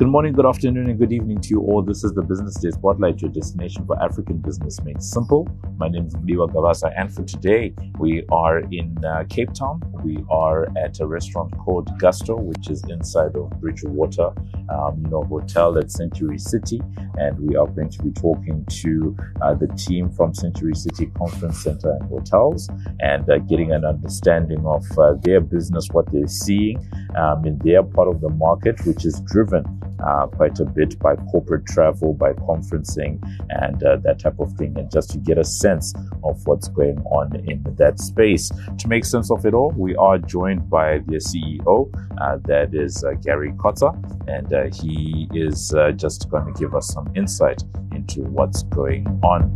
Good morning, good afternoon, and good evening to you all. This is the Business Day Spotlight, your destination for African business made simple. My name is Mliwa Gabasa, and for today, we are in Cape Town. We are at a restaurant called Gusto, which is inside of Bridgewater, hotel at Century City. And we are going to be talking to the team from Century City Conference Center and Hotels and getting an understanding of their business, what they're seeing in their part of the market, which is driven quite a bit by corporate travel, by conferencing, and that type of thing, and just to get a sense of what's going on in that space. To make sense of it all, we are joined by the CEO, that is Gary Cotter, and he is just going to give us some insight into what's going on.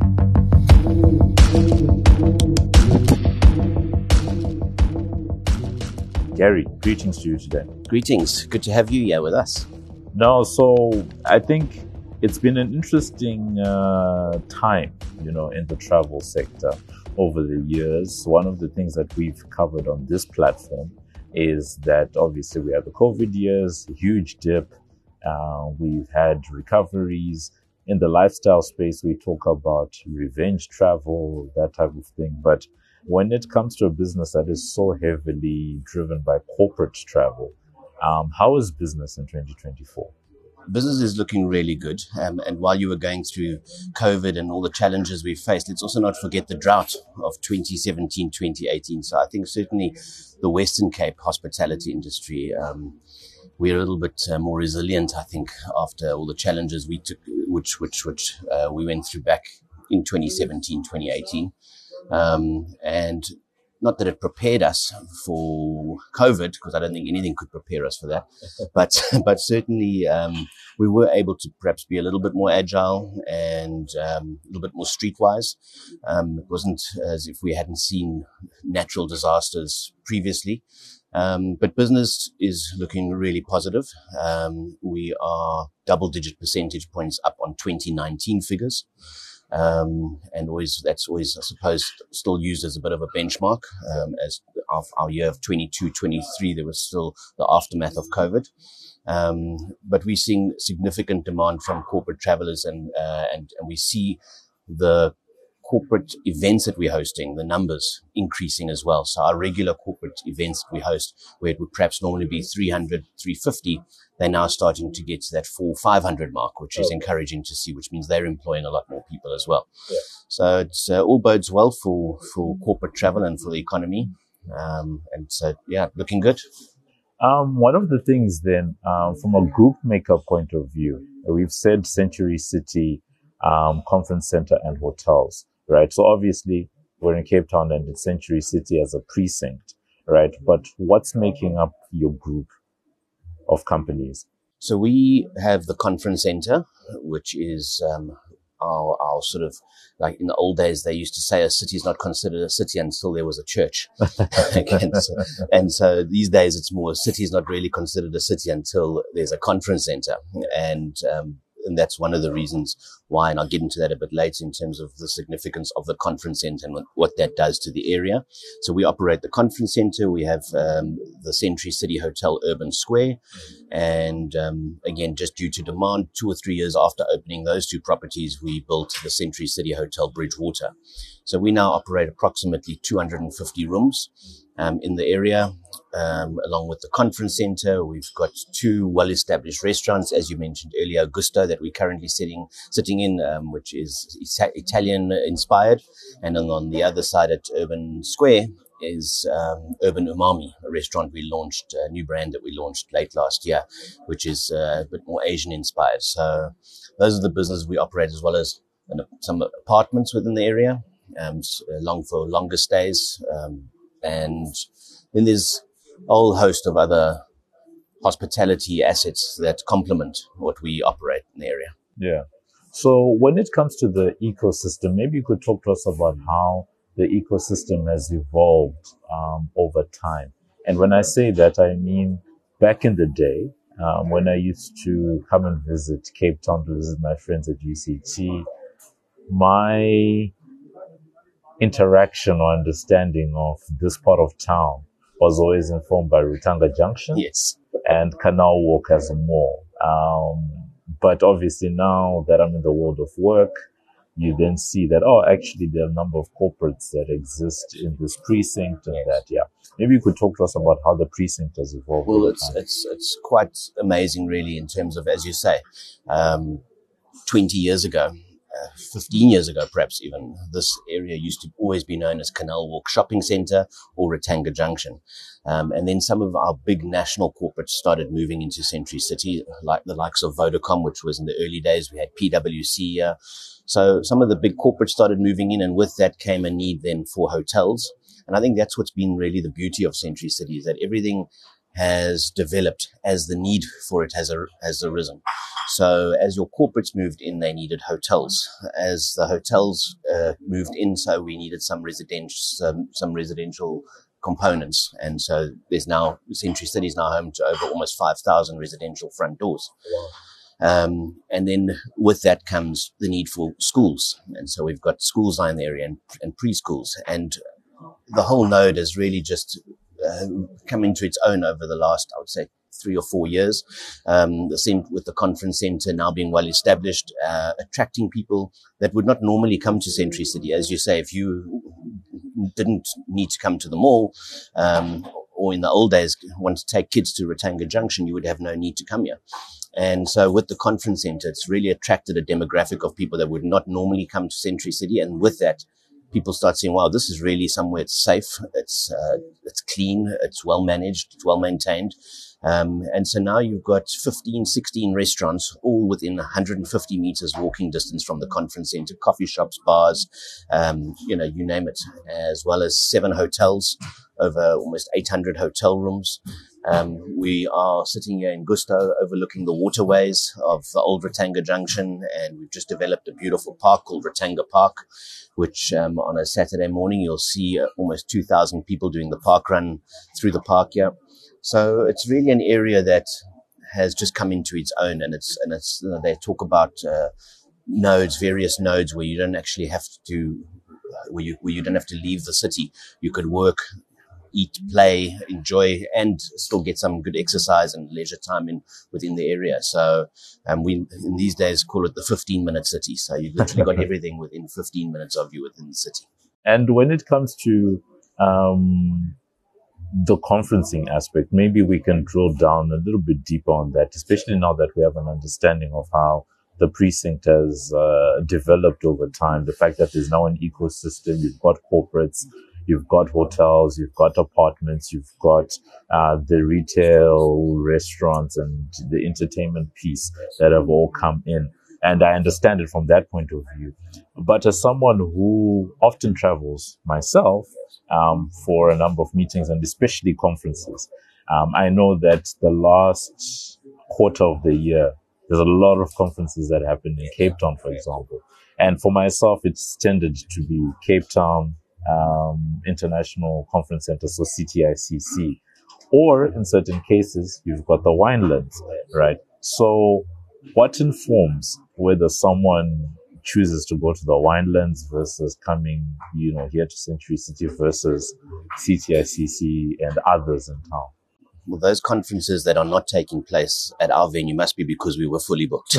Gary, greetings to you today. Greetings. Good to have you here with us. No, so I think it's been an interesting time, in the travel sector over the years. One of the things that we've covered on this platform is that obviously we had the COVID years, a huge dip. We've had recoveries. In the lifestyle space, we talk about revenge travel, that type of thing. But when it comes to a business that is so heavily driven by corporate travel, how is business in 2024? Business is looking really good. And while you were going through COVID and all the challenges we faced, let's also not forget the drought of 2017, 2018. So I think certainly the Western Cape hospitality industry, we're a little bit more resilient, I think, after all the challenges we took, which we went through back in 2017, 2018. And not that it prepared us for COVID, because I don't think anything could prepare us for that. But certainly we were able to perhaps be a little bit more agile and a little bit more streetwise. It wasn't as if we hadn't seen natural disasters previously. But business is looking really positive. We are double-digit percentage points up on 2019 figures. And that's always, I suppose, still used as a bit of a benchmark. As our year of 22, 23, there was still the aftermath of COVID. But we're seeing significant demand from corporate travelers and we see the corporate events that we're hosting, the numbers increasing as well. So our regular corporate events we host, where it would perhaps normally be 300, 350, they're now starting to get to that 400-500 mark, which is encouraging to see, which means they're employing a lot more people as well. Yeah. So it's all bodes well for corporate travel and for the economy. And so, looking good. One of the things then, from a group makeup point of view, we've said Century City Conference Center and Hotels, right? So obviously we're in Cape Town and it's Century City as a precinct, right? But what's making up your group of companies? So we have the conference center, which is our sort of, like in the old days, they used to say a city is not considered a city until there was a church. and so these days it's more, a city is not really considered a city until there's a conference center. And that's one of the reasons why, and I'll get into that a bit later in terms of the significance of the conference center and what that does to the area. So we operate the conference center. We have the Century City Hotel Urban Square. And again, just due to demand, 2 or 3 years after opening those two properties, we built the Century City Hotel Bridgewater. So we now operate approximately 250 rooms in the area. Along with the conference center, we've got 2 well-established restaurants, as you mentioned earlier, Gusto, that we're currently sitting in, which is Italian-inspired. And then on the other side at Urban Square is Urban Umami, a restaurant we launched, a new brand that we launched late last year, which is a bit more Asian-inspired. So those are the businesses we operate, as well as some apartments within the area, for longer stays. And then there's a whole host of other hospitality assets that complement what we operate in the area. Yeah. So when it comes to the ecosystem, maybe you could talk to us about how the ecosystem has evolved over time. And when I say that, I mean back in the day, when I used to come and visit Cape Town to visit my friends at UCT, my interaction or understanding of this part of town was always informed by Rutanga Junction, yes, and Canal Walk as a mall. But obviously now that I'm in the world of work, you then see that, oh, actually there are a number of corporates that exist in this precinct and that, yeah. Maybe you could talk to us about how the precinct has evolved. Well, it's quite amazing, really, in terms of, as you say, 20 years ago, 15 years ago, perhaps even, this area used to always be known as Canal Walk Shopping Centre or Ratanga Junction. And then some of our big national corporates started moving into Century City, like the likes of Vodacom, which was in the early days. We had PwC here. So some of the big corporates started moving in, and with that came a need then for hotels. And I think that's what's been really the beauty of Century City, is that everything has developed as the need for it has arisen. So as your corporates moved in, they needed hotels. As the hotels moved in, so we needed some residential components. And so there's now, Century City is now home to over almost 5,000 residential front doors. Wow. And then with that comes the need for schools. And so we've got schools in the area and preschools. And the whole node has really just come into its own over the last, I would say, 3 or 4 years. The same with the conference center now being well established, attracting people that would not normally come to Century City. As you say, if you didn't need to come to the mall, or in the old days want to take kids to Ratanga Junction, you would have no need to come here. And so with the conference center, it's really attracted a demographic of people that would not normally come to Century City. And with that, people start saying, wow, this is really somewhere it's safe, it's clean, it's well managed, it's well maintained. And so now you've got 15, 16 restaurants, all within 150 meters walking distance from the conference center, coffee shops, bars, you name it, as well as 7 hotels, over almost 800 hotel rooms. We are sitting here in Gusto overlooking the waterways of the old Ratanga Junction, and we've just developed a beautiful park called Ratanga Park, which on a Saturday morning you'll see almost 2,000 people doing the park run through the park here. So it's really an area that has just come into its own, and it's they talk about nodes, various nodes where you don't actually have to, where you don't have to leave the city. You could work, eat, play, enjoy, and still get some good exercise and leisure time within the area. So we in these days call it the 15-minute city. So you've literally got everything within 15 minutes of you within the city. And when it comes to the conferencing aspect, maybe we can drill down a little bit deeper on that, especially now that we have an understanding of how the precinct has developed over time. The fact that there's now an ecosystem, you've got corporates, you've got hotels, you've got apartments, you've got the retail, restaurants, and the entertainment piece that have all come in. And I understand it from that point of view. But as someone who often travels myself for a number of meetings and especially conferences, I know that the last quarter of the year, there's a lot of conferences that happen in Cape Town, for example. And for myself, it's tended to be Cape Town International Conference Center, so CTICC. Or in certain cases, you've got the Winelands, right? So what informs whether someone chooses to go to the Winelands versus coming, here to Century City versus CTICC and others in town? Well, those conferences that are not taking place at our venue must be because we were fully booked.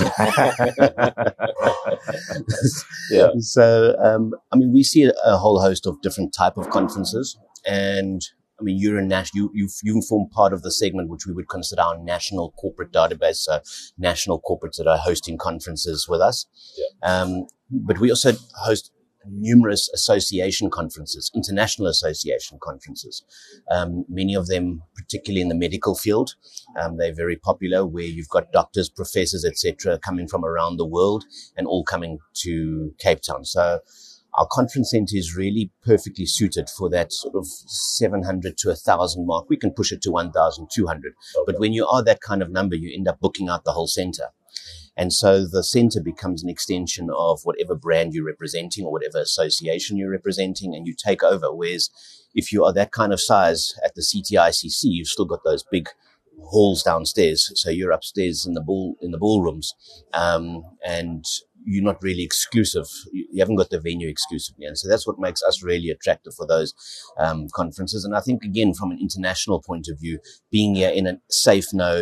Yeah. So, we see a whole host of different type of conferences, and you're you form part of the segment which we would consider our national corporate database, so national corporates that are hosting conferences with us. Yeah. But we also host numerous association conferences, international association conferences. Many of them, particularly in the medical field, they're very popular, where you've got doctors, professors, etc., coming from around the world and all coming to Cape Town. So our conference center is really perfectly suited for that sort of 700 to 1,000 mark. We can push it to 1,200. Okay. But when you are that kind of number, you end up booking out the whole center. And so the center becomes an extension of whatever brand you're representing or whatever association you're representing, and you take over. Whereas if you are that kind of size at the CTICC, you've still got those big halls downstairs. So you're upstairs in the ballrooms, and you're not really exclusive. You haven't got the venue exclusively. And so that's what makes us really attractive for those conferences. And I think, again, from an international point of view, being here in a safe node,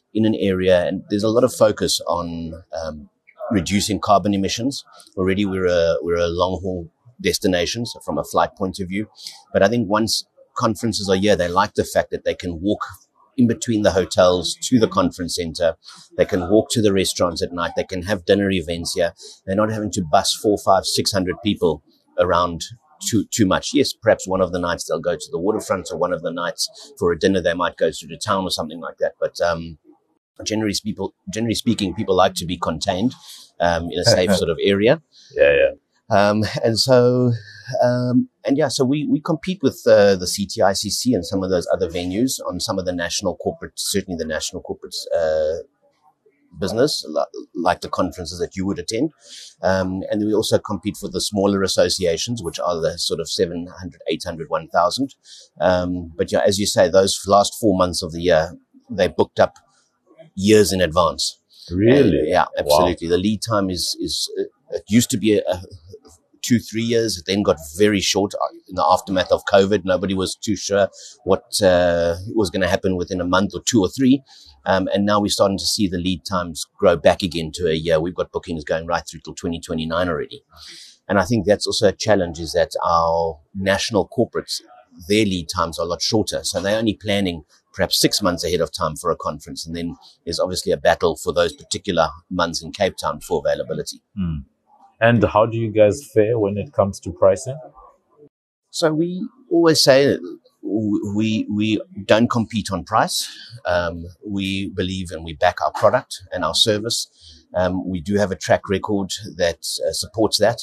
in an area, and there's a lot of focus on reducing carbon emissions. Already we're a long haul destination, so from a flight point of view. But I think once conferences are here, they like the fact that they can walk in between the hotels to the conference center. They can walk to the restaurants at night. They can have dinner events here. They're not having to bus 400, 500, 600 people around too much. Yes, perhaps one of the nights they'll go to the waterfront, or one of the nights for a dinner they might go through the town or something like that. But generally speaking, people like to be contained in a safe sort of area. Yeah. So we compete with the CTICC and some of those other venues on some of the national corporate, certainly the national corporate business, like the conferences that you would attend. And we also compete for the smaller associations, which are the sort of 700, 800, 1,000. But yeah, as you say, those last 4 months of the year, they booked up years in advance. Really? Yeah, absolutely. Wow. The lead time is it used to be 2-3 years. It then got very short in the aftermath of COVID. Nobody was too sure what was going to happen within a month or 2 or 3. And now we're starting to see the lead times grow back again to a year. We've got bookings going right through till 2029 already. And I think that's also a challenge, is that our national corporates, their lead times are a lot shorter. So they're only planning perhaps 6 months ahead of time for a conference. And then there's obviously a battle for those particular months in Cape Town for availability. And how do you guys fare when it comes to pricing? So we always say that we don't compete on price. We believe and we back our product and our service. We do have a track record that supports that.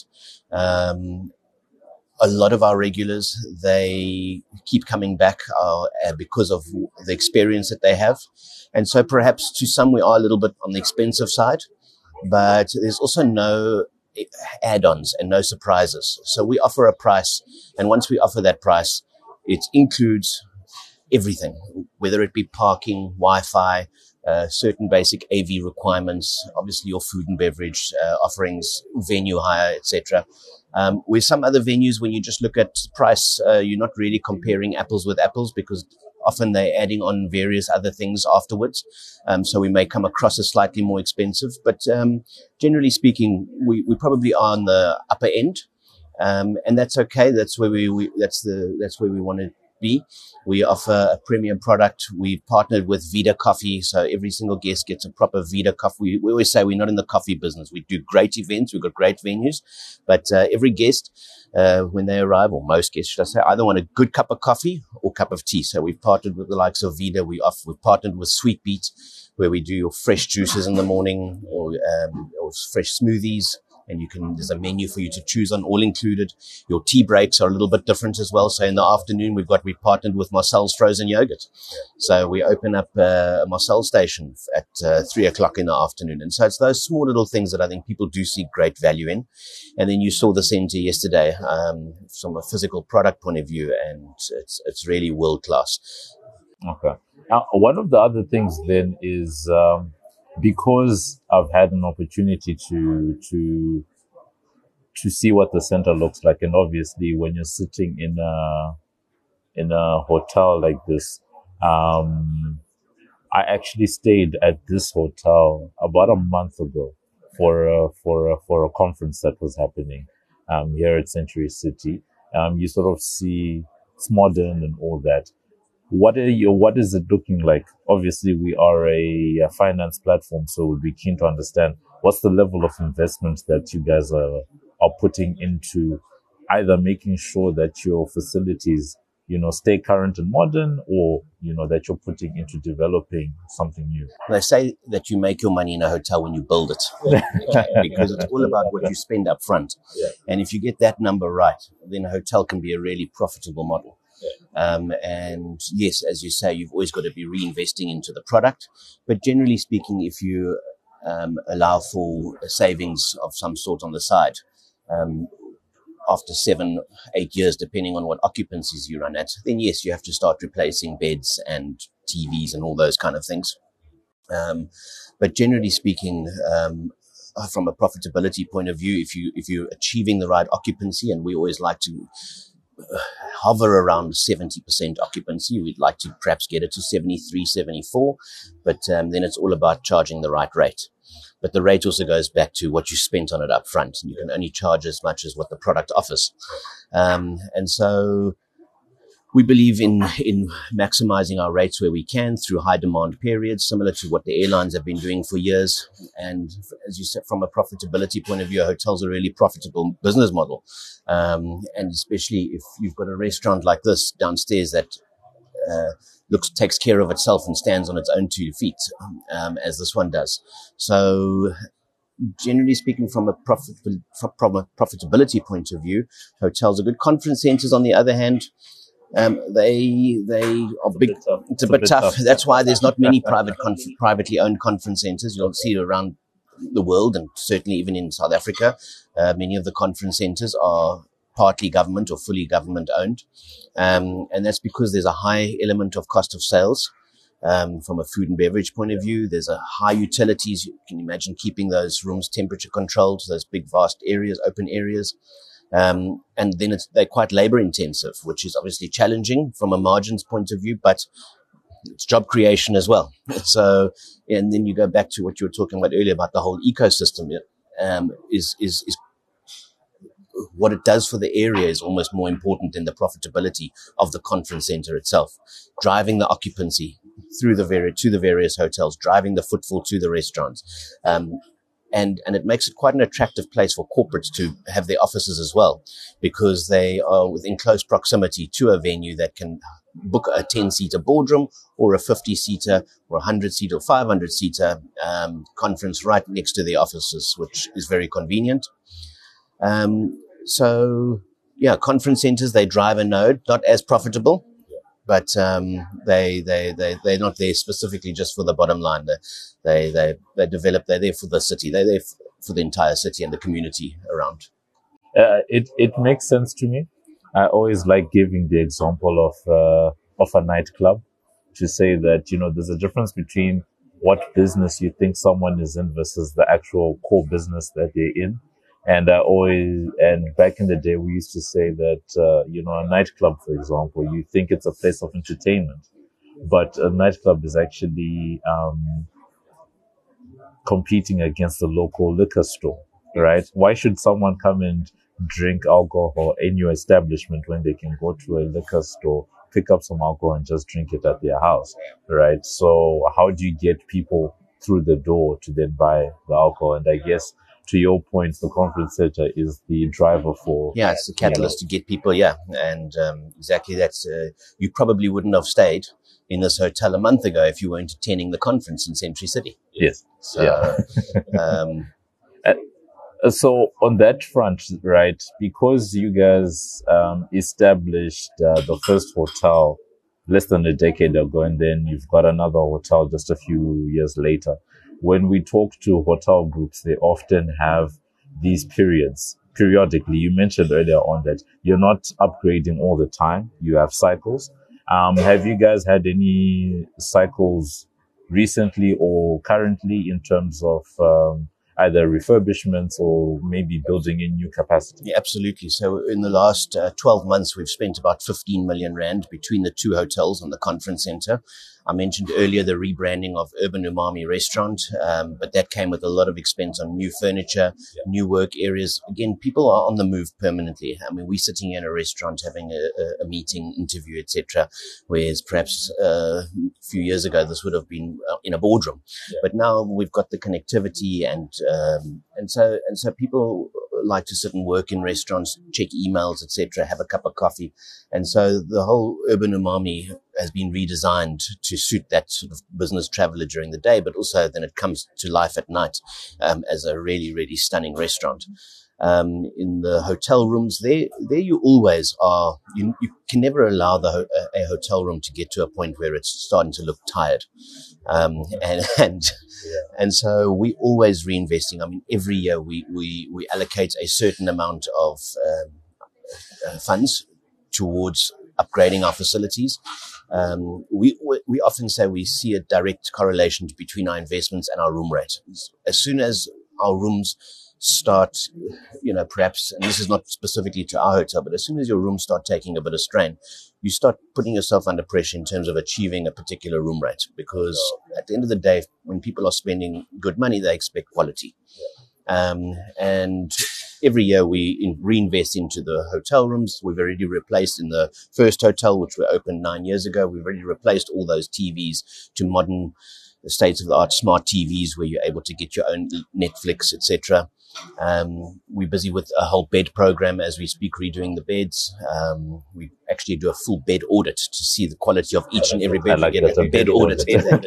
A lot of our regulars, they keep coming back because of the experience that they have. And so perhaps to some we are a little bit on the expensive side, but there's also no add-ons and no surprises. So we offer a price, and once we offer that price, it includes everything, whether it be parking, Wi-Fi, certain basic AV requirements, obviously your food and beverage offerings, venue hire, etc. With some other venues, when you just look at price, you're not really comparing apples with apples, because often they're adding on various other things afterwards. So we may come across as slightly more expensive, but generally speaking, we probably are on the upper end, and that's okay. That's where that's where we want to be. We offer a premium product. We've partnered with Vida Coffee, so every single guest gets a proper Vida coffee. We always say we're not in the coffee business. We do great events. We've got great venues, but every guest, when they arrive, or most guests, should I say, either want a good cup of coffee or cup of tea. So we've partnered with the likes of Vida. We've partnered with Sweet Beet, where we do your fresh juices in the morning, or fresh smoothies. And there's a menu for you to choose on, all included. Your tea breaks are a little bit different as well. So in the afternoon, we partnered with Marcel's Frozen Yogurt. So we open up a Marcel station at 3:00 in the afternoon. And so it's those small little things that I think people do see great value in. And then you saw the center yesterday, from a physical product point of view, and it's really world class. Okay. Now, one of the other things then is, because I've had an opportunity to see what the center looks like, and obviously when you're sitting in a hotel like this, I actually stayed at this hotel about a month ago for a conference that was happening here at Century City. You sort of see it's modern and all that. What is it looking like? Obviously, we are a finance platform, so we'll be keen to understand what's the level of investment that you guys are putting into either making sure that your facilities, stay current and modern, or, that you're putting into developing something new. They say that you make your money in a hotel when you build it, because it's all about what you spend up front. Yeah. And if you get that number right, then a hotel can be a really profitable model. And yes, as you say, you've always got to be reinvesting into the product. But generally speaking, if you allow for savings of some sort on the side, after 7-8 years, depending on what occupancies you run at, then yes, you have to start replacing beds and TVs and all those kind of things. But generally speaking, from a profitability point of view, if you're achieving the right occupancy, and we always like to hover around 70% occupancy. We'd like to perhaps get it to 73, 74, but then it's all about charging the right rate. But the rate also goes back to what you spent on it up front. You can only charge as much as what the product offers. And so we believe in maximizing our rates where we can through high demand periods, similar to what the airlines have been doing for years. And as you said, from a profitability point of view, hotels are a really profitable business model. And especially if you've got a restaurant like this downstairs that takes care of itself and stands on its own 2 feet, as this one does. So generally speaking, from a profitability point of view, hotels are good. Conference centers, on the other hand, they are big. It's a bit tough. That's why there's not many privately owned conference centers. You'll see around the world, and certainly even in South Africa, many of the conference centers are partly government or fully government owned. And that's because there's a high element of cost of sales. From a food and beverage point of view, there's a high utilities. You can imagine keeping those rooms temperature controlled, those big, vast areas, open areas. And then they're quite labor intensive, which is obviously challenging from a margins point of view, but it's job creation as well. So, and then you go back to what you were talking about earlier about the whole ecosystem, is what it does for the area is almost more important than the profitability of the conference center itself. Driving the occupancy through to the various hotels, driving the footfall to the restaurants. And it makes it quite an attractive place for corporates to have their offices as well, because they are within close proximity to a venue that can book a 10-seater boardroom or a 50-seater or a 100-seater or 500-seater conference right next to their offices, which is very convenient. So, yeah, conference centers, they drive a node, not as profitable, but they're not there specifically just for the bottom line. They develop. They're there for the city. They're there for the entire city and the community around. It makes sense to me. I always like giving the example of a nightclub, to say that, you know, there's a difference between what business you think someone is in versus the actual core business that they're in. And back in the day, we used to say that, you know, a nightclub, for example, you think it's a place of entertainment, but a nightclub is actually, competing against the local liquor store, right? Why should someone come and drink alcohol in your establishment when they can go to a liquor store, pick up some alcohol and just drink it at their house, right? So how do you get people through the door to then buy the alcohol? And I guess, to your point, the conference center is the driver for... Yeah, it's the catalyst to get people, And exactly that's... you probably wouldn't have stayed in this hotel a month ago if you weren't attending the conference in Century City. Yes. So, so on that front, right, because you guys established the first hotel less than a decade ago, and then you've got another hotel just a few years later, when we talk to hotel groups, they often have these periodically. You mentioned earlier on that you're not upgrading all the time. You have cycles. Have you guys had any cycles recently or currently in terms of either refurbishments or maybe building in new capacity? Yeah, absolutely. So in the last 12 months, we've spent about 15 million rand between the two hotels and the conference center. I mentioned earlier the rebranding of Urban Umami Restaurant, but that came with a lot of expense on new furniture, new work areas. Again, people are on the move permanently. I mean, we're sitting in a restaurant having a meeting, interview, etc., whereas perhaps a few years ago this would have been in a boardroom. But now we've got the connectivity, and so people like to sit and work in restaurants, check emails, etc., have a cup of coffee. And so the whole Urban Umami has been redesigned to suit that sort of business traveler during the day, but also then it comes to life at night as a really, really stunning restaurant. In the hotel rooms, there you always are. You can never allow a hotel room to get to a point where it's starting to look tired. And so we always reinvesting. I mean, every year we allocate a certain amount of funds towards upgrading our facilities. We often say we see a direct correlation between our investments and our room rate. As soon as our rooms start, perhaps, and this is not specifically to our hotel, but as soon as your rooms start taking a bit of strain, you start putting yourself under pressure in terms of achieving a particular room rate. Because at the end of the day, when people are spending good money, they expect quality. And every year we reinvest into the hotel rooms. We've already replaced in the first hotel, which we opened 9 years ago, we've already replaced all those TVs to modern state-of-the-art smart TVs where you're able to get your own Netflix, etc. We're busy with a whole bed program as we speak, redoing the beds. We actually do a full bed audit to see the quality of each and every bed. Like we get a bed audit.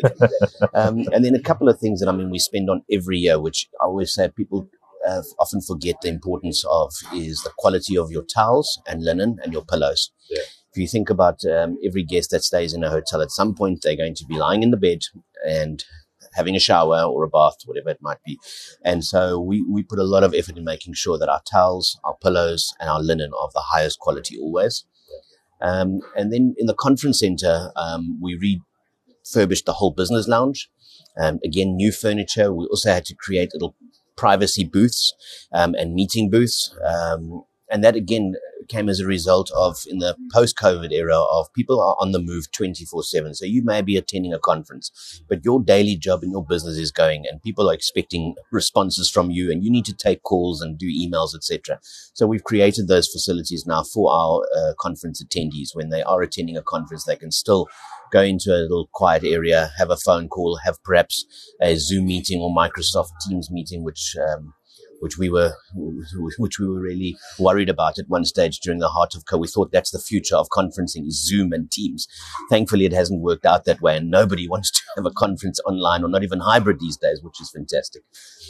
And then a couple of things that we spend on every year, which I always say people often forget the importance of, is the quality of your towels and linen and your pillows. Yeah. If you think about every guest that stays in a hotel, at some point they're going to be lying in the bed and having a shower or a bath, whatever it might be. And so we put a lot of effort in making sure that our towels, our pillows, and our linen are of the highest quality always. And then in the conference center, we refurbished the whole business lounge. Again, new furniture. We also had to create little privacy booths and meeting booths. And that, again, came as a result of, in the post-COVID era, of people are on the move 24/7. So you may be attending a conference, but your daily job in your business is going, and people are expecting responses from you, and you need to take calls and do emails, etc. So we've created those facilities now for our conference attendees. When they are attending a conference, they can still go into a little quiet area, have a phone call, have perhaps a Zoom meeting or Microsoft Teams meeting, which we were really worried about at one stage during the heart of COVID. We thought that's the future of conferencing, is Zoom and Teams. Thankfully, it hasn't worked out that way, and nobody wants to have a conference online or not even hybrid these days, which is fantastic.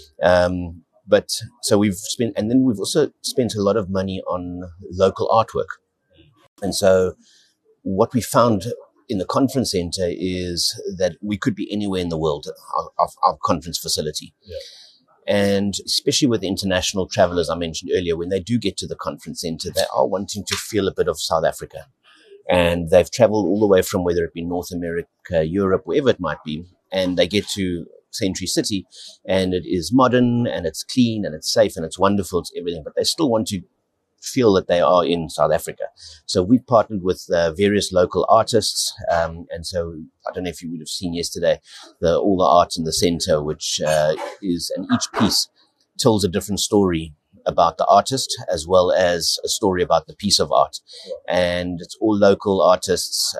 But so we've spent, and then we've also spent a lot of money on local artwork. And so what we found in the conference center is that we could be anywhere in the world, our conference facility. Yeah. And especially with international travelers I mentioned earlier, when they do get to the conference center, they are wanting to feel a bit of South Africa. And they've traveled all the way from, whether it be North America, Europe, wherever it might be, and they get to Century City, and it is modern, and it's clean, and it's safe, and it's wonderful, it's everything, but they still want to feel that they are in South Africa. So we've partnered with various local artists. And so I don't know if you would have seen yesterday, all the art in the center, which is, and each piece tells a different story about the artist, as well as a story about the piece of art. And it's all local artists,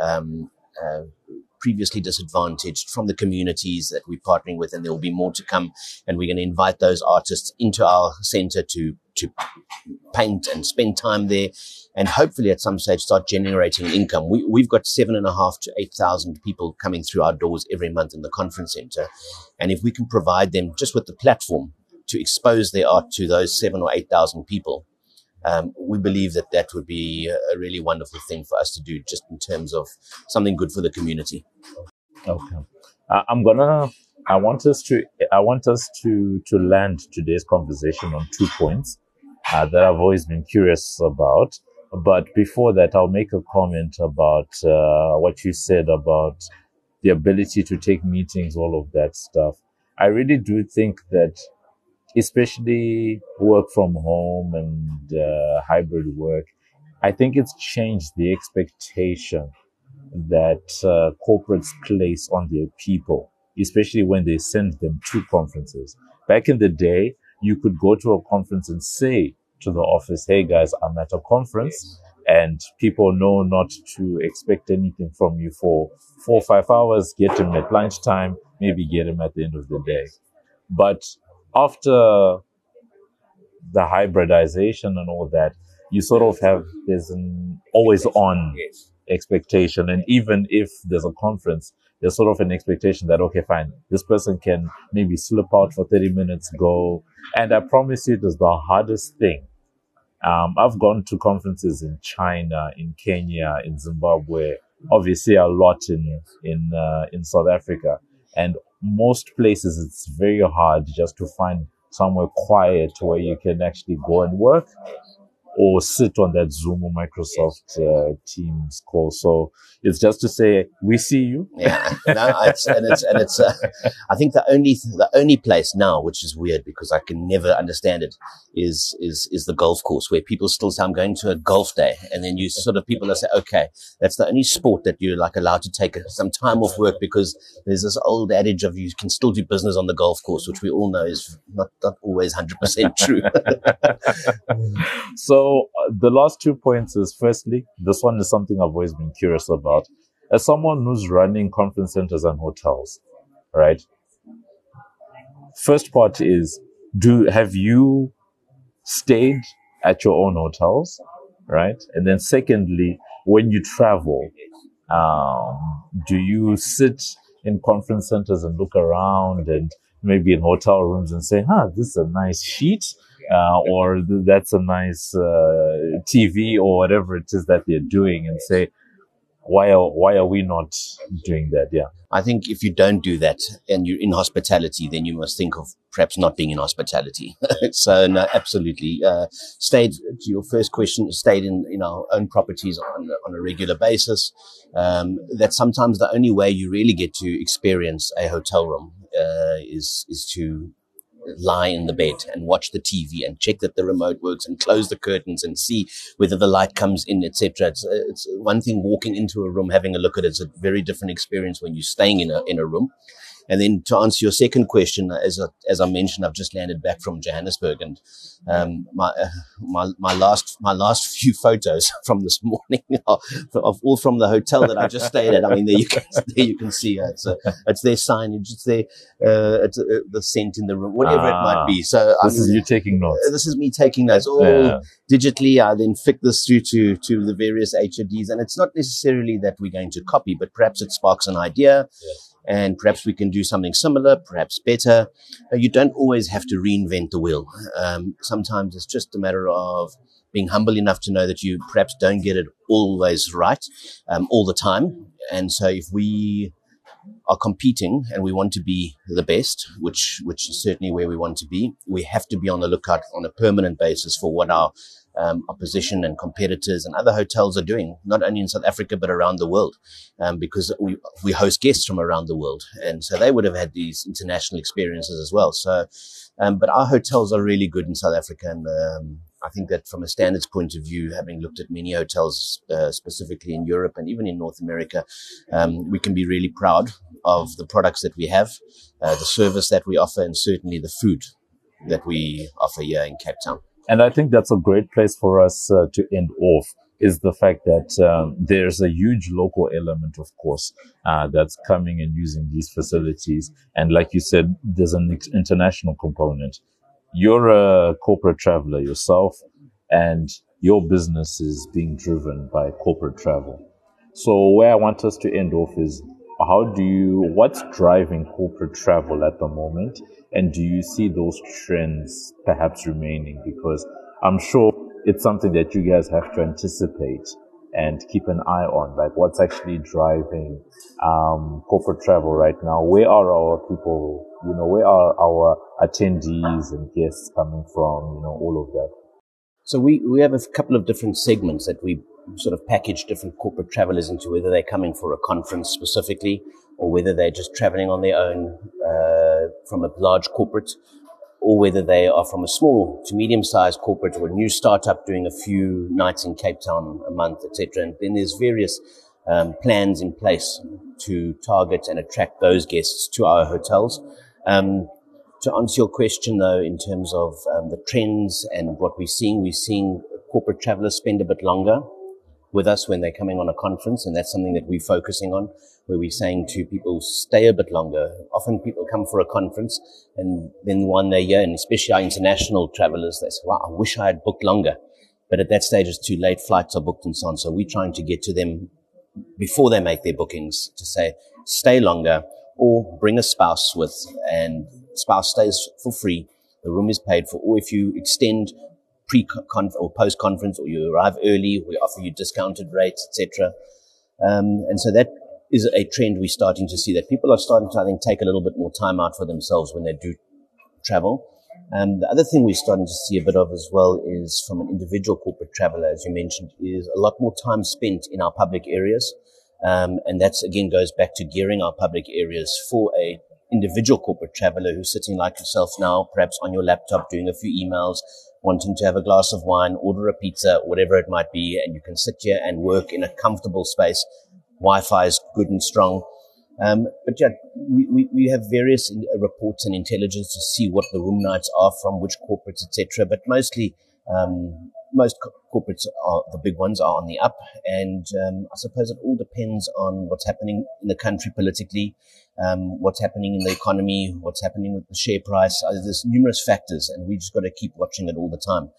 previously disadvantaged from the communities that we're partnering with, and there will be more to come. And we're going to invite those artists into our center to paint and spend time there, and hopefully at some stage start generating income. We've got 7,500 to 8,000 people coming through our doors every month in the conference center. And if we can provide them just with the platform to expose their art to those 7,000 or 8,000 people, we believe that would be a really wonderful thing for us to do, just in terms of something good for the community. Okay. I want us to land today's conversation on 2 points that I've always been curious about. But before that, I'll make a comment about what you said about the ability to take meetings, all of that stuff. I really do think that, especially work from home and hybrid work, I think it's changed the expectation that corporates place on their people, especially when they send them to conferences. Back in the day, you could go to a conference and say to the office, hey guys, I'm at a conference, and people know not to expect anything from you for 4 or 5 hours, get them at lunchtime, maybe get them at the end of the day. But after the hybridization and all that, you sort of have, there's an always on expectation. And even if there's a conference, there's sort of an expectation that, okay, fine, this person can maybe slip out for 30 minutes, go. And I promise you, it is the hardest thing. I've gone to conferences in China, in Kenya, in Zimbabwe, obviously a lot in South Africa. And most places, it's very hard just to find somewhere quiet where you can actually go and work. or sit on that Zoom or Microsoft Teams call. So it's just to say, we see you. Yeah, no, it's. I think the only place now, which is weird because I can never understand it, is the golf course where people still say I'm going to a golf day, and then you sort of people say, okay, that's the only sport that you're like allowed to take some time off work because there's this old adage of you can still do business on the golf course, which we all know is not always 100% true. So the last 2 points is, firstly, this one is something I've always been curious about. As someone who's running conference centers and hotels, right? First part is, have you stayed at your own hotels, right? And then secondly, when you travel, do you sit in conference centers and look around and maybe in hotel rooms and say, this is a nice sheet, or that's a nice TV or whatever it is that they're doing, and say, why are we not doing that? Yeah. I think if you don't do that and you're in hospitality, then you must think of perhaps not being in hospitality. So no, absolutely. Stayed to your first question, stayed in our own properties on a regular basis. That's sometimes the only way you really get to experience a hotel room, is to lie in the bed and watch the TV and check that the remote works and close the curtains and see whether the light comes in, etc. It's one thing walking into a room, having a look at it. It's a very different experience when you're staying in a room. And then to answer your second question, as I mentioned, I've just landed back from Johannesburg, and my last few photos from this morning are all from the hotel that I just stayed at. I mean, there you can see it's their signage, it's the scent in the room, whatever it might be. So this is you taking notes. This is me taking notes. All digitally. I then flick this through to the various HODs, and it's not necessarily that we're going to copy, but perhaps it sparks an idea. Yeah. And perhaps we can do something similar, perhaps better. You don't always have to reinvent the wheel. Sometimes it's just a matter of being humble enough to know that you perhaps don't get it always right all the time. And so if we are competing and we want to be the best, which is certainly where we want to be, we have to be on the lookout on a permanent basis for what our opposition and competitors and other hotels are doing, not only in South Africa, but around the world, because we host guests from around the world. And so they would have had these international experiences as well. So, but our hotels are really good in South Africa. And I think that from a standards point of view, having looked at many hotels, specifically in Europe and even in North America, we can be really proud of the products that we have, the service that we offer, and certainly the food that we offer here in Cape Town. And I think that's a great place for us to end off, is the fact that there's a huge local element, of course, that's coming and using these facilities. And like you said, there's an international component. You're a corporate traveler yourself, and your business is being driven by corporate travel. So where I want us to end off is, what's driving corporate travel at the moment? And do you see those trends perhaps remaining? Because I'm sure it's something that you guys have to anticipate and keep an eye on, like what's actually driving corporate travel right now. Where are our people, where are our attendees and guests coming from, all of that? So we have a couple of different segments that we sort of package different corporate travelers into, whether they're coming for a conference specifically or whether they're just traveling on their own from a large corporate, or whether they are from a small to medium-sized corporate or a new startup doing a few nights in Cape Town a month, etc. And then there's various plans in place to target and attract those guests to our hotels. To answer your question, though, in terms of the trends and what we're seeing corporate travelers spend a bit longer with us when they're coming on a conference, and that's something that we're focusing on, where we're saying to people, stay a bit longer. Often people come for a conference, and then one day here, and especially our international travelers, they say, wow, I wish I had booked longer. But at that stage, it's too late. Flights are booked and so on. So we're trying to get to them before they make their bookings to say, stay longer, or bring a spouse with, and spouse stays for free. The room is paid for. Or if you extend or post-conference, or you arrive early, we offer you discounted rates, etc. And so that is a trend we're starting to see, that people are starting to, I think, take a little bit more time out for themselves when they do travel. The other thing we're starting to see a bit of as well is from an individual corporate traveler, as you mentioned, is a lot more time spent in our public areas. And that's again goes back to gearing our public areas for a individual corporate traveler who's sitting like yourself now, perhaps on your laptop, doing a few emails, wanting to have a glass of wine, order a pizza, whatever it might be, and you can sit here and work in a comfortable space. Wi-Fi is good and strong. But yeah, we have various reports and intelligence to see what the room nights are from which corporates, etc. But mostly, most corporates are, the big ones are on the up. And I suppose it all depends on what's happening in the country politically, what's happening in the economy, what's happening with the share price. There's numerous factors, and we just got to keep watching it all the time.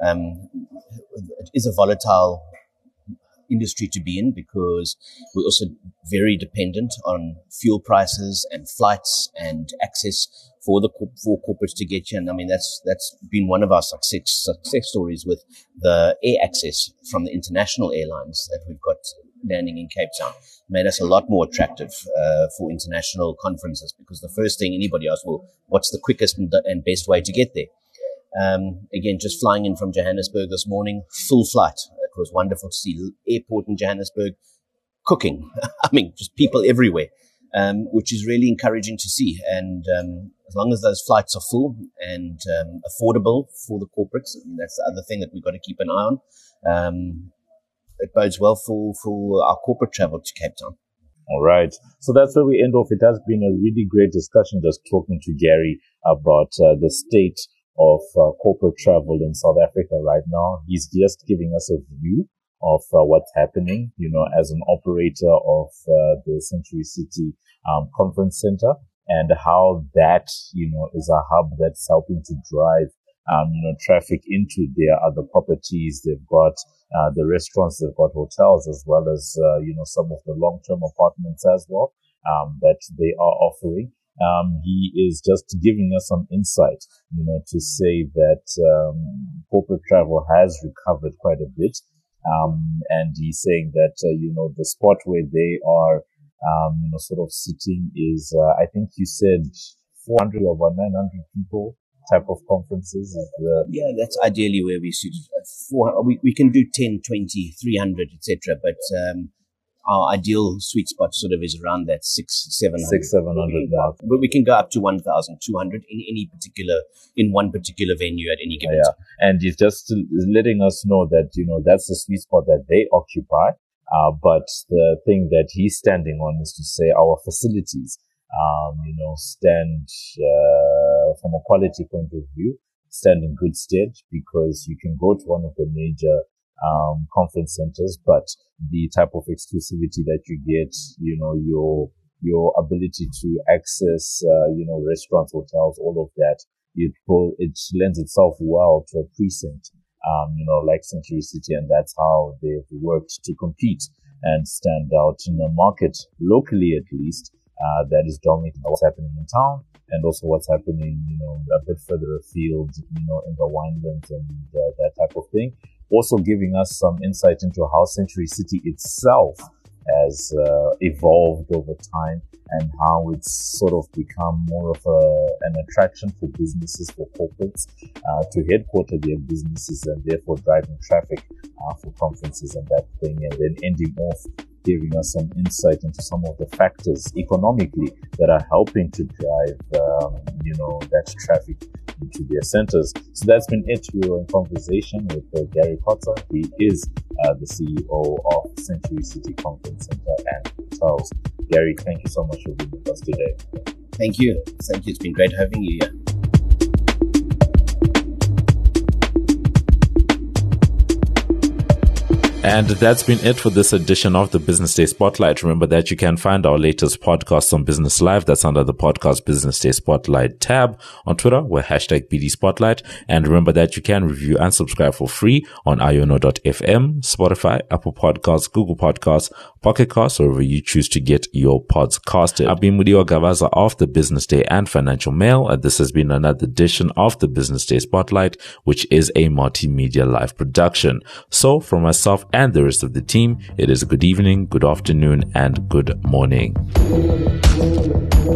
It is a volatile industry to be in because we're also very dependent on fuel prices and flights and access for corporates to get here. And I mean, that's been one of our success stories with the air access from the international airlines that we've got landing in Cape Town. Made us a lot more attractive for international conferences, because the first thing anybody asks, well, what's the quickest and best way to get there? Again, just flying in from Johannesburg this morning, full flight. It was wonderful to see the airport in Johannesburg cooking. I mean, just people everywhere, which is really encouraging to see. And as long as those flights are full and affordable for the corporates, I mean, that's the other thing that we've got to keep an eye on. It bodes well for our corporate travel to Cape Town. All right. So that's where we end off. It has been a really great discussion just talking to Gary about the state of corporate travel in South Africa right now. He's just giving us a view of what's happening, you know, as an operator of the Century City Conference Center, and how that, you know, is a hub that's helping to drive traffic into their other properties. They've got the restaurants, they've got hotels, as well as, some of the long-term apartments as well, that they are offering. He is just giving us some insight, to say that, corporate travel has recovered quite a bit. And he's saying that, the spot where they are, sort of sitting is, I think you said 400 or 900 people type of conferences. Yeah, that's ideally where we sit. We can do 10, 20, 300, etc. But our ideal sweet spot sort of is around that 700 mark. But we can go up to 1,200 in one particular venue at any given time. And he's just letting us know that, that's the sweet spot that they occupy. But the thing that he's standing on is to say our facilities, stand, from a quality point of view, stand in good stead, because you can go to one of the major conference centers, but the type of exclusivity that you get, your ability to access, restaurants, hotels, all of that, it lends itself well to a precinct, like Century City, and that's how they've worked to compete and stand out in a market, locally at least, that is dominating what's happening in town, and also what's happening, a bit further afield, in the winelands and that type of thing. Also giving us some insight into how Century City itself has evolved over time, and how it's sort of become more of an attraction for businesses, for corporates, to headquarter their businesses, and therefore driving traffic for conferences and that thing. And then ending off giving us some insight into some of the factors economically that are helping to drive, that traffic into their centers. So that's been it. We were in conversation with Gary Kotzer. He is the CEO of Century City Conference Center and Hotels. Gary, thank you so much for being with us today. Thank you. It's been great having you here. And that's been it for this edition of the Business Day Spotlight. Remember that you can find our latest podcast on Business Live. That's under the podcast Business Day Spotlight tab. On Twitter, we're #BD Spotlight. And remember that you can review and subscribe for free on iono.fm, Spotify, Apple Podcasts, Google Podcasts, Pocket Casts, or wherever you choose to get your pods casted. I've been Mudiwa Gavaza of the Business Day and Financial Mail, and this has been another edition of the Business Day Spotlight, which is a multimedia live production. So from myself and the rest of the team, it is good evening, good afternoon, and good morning.